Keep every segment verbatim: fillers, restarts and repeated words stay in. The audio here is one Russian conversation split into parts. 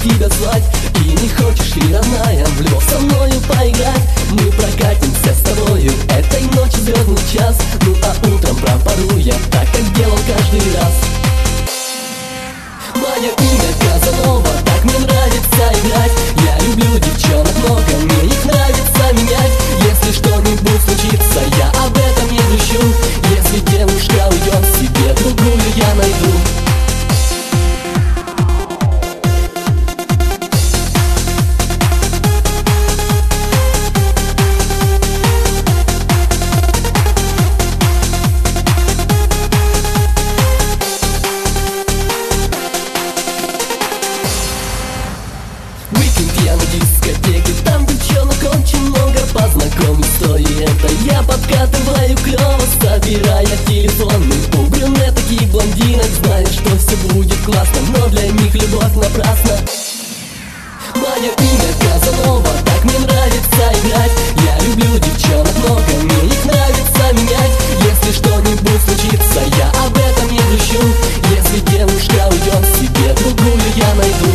тебя звать. И не хочешь ли, родная, в любовь со мною поиграть? Мы прокатимся с тобою этой ночью звездный час. Ну а утром пропору я так, как делал каждый раз. Мое имя Казанова, так мне нравится играть. Я люблю девчонок много, мне их нравится менять. Если что-нибудь случится, я об этом не грущу. Если девушка уйдет, себе другую я найду. Я на дискотеке, там девчонок очень много. Познакомлюсь с той и это я подкатываю клёво, собирая телефоны у брюнеток и блондинок. Знаю, что все будет классно, но для них любовь напрасна. Мое имя Казанова, так мне нравится играть. Я люблю девчонок много, мне их нравится менять. Если что-нибудь случится, я об этом не грущу. Если девушка уйдет, себе другую я найду.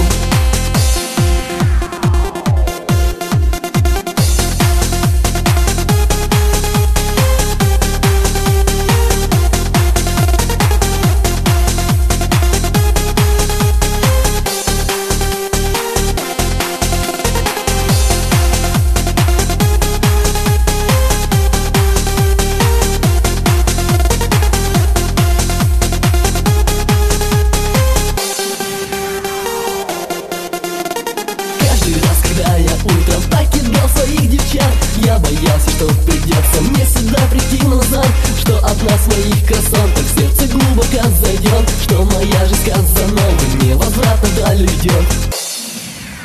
Когда я утром покидал своих девчат, я боялся, что придется мне сюда прийти назад. Что одна с моих красоток в сердце глубоко зайдет, что моя жизнь Казанова невозвратно даль идет.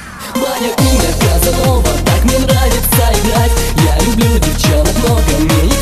Мое имя Казанова, так мне нравится играть. Я люблю девчонок много, мне